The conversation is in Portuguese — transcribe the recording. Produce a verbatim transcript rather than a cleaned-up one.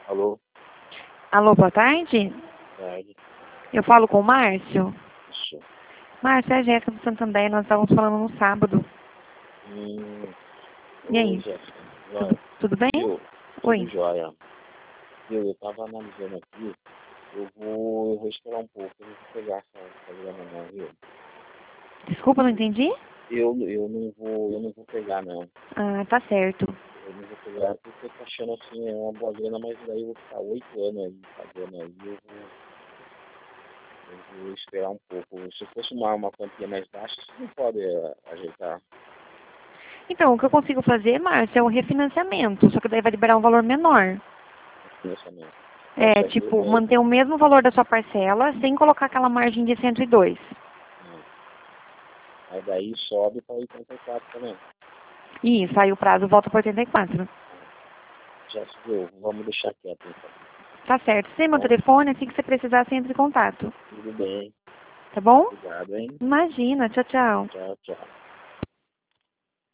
Alô? Alô, boa tarde. Tarde. Eu falo com o Márcio. Isso. Márcio, é a Jéssica do Santander, nós estávamos falando no sábado. Hum. E aí? Ô, Jéssica. Tudo, Vai. tudo bem? Viu? Tudo Oi. jóia. Viu? Eu tava analisando aqui. Eu vou, eu vou esperar um pouco. Eu não vou pegar essa, essa grana não, viu? Desculpa, não entendi? Eu, eu não vou, eu não vou pegar não. Ah, tá certo. Eu não vou pegar porque eu tô achando assim, é uma boa grana, mas daí eu vou ficar oito anos aí pagando aí, eu vou, eu vou esperar um pouco. Se fosse uma, uma quantia mais baixa, você não pode eh, ajeitar Então, o que eu consigo fazer, Márcio, é o refinanciamento, só que daí vai liberar um valor menor. o financiamento. É, Consegue, tipo, é, manter o mesmo valor da sua parcela, sem colocar aquela margem de cento e dois. hum. Aí daí sobe para oitenta e quatro também. Isso, aí o prazo volta para oitenta e quatro. Já se deu, vamos deixar quieto então. Tá certo. Você tem meu Bom, telefone, assim que você precisar, você entra em contato. tudo bem. Tá bom? Obrigado, hein? Imagina. Tchau, tchau. Tchau, tchau.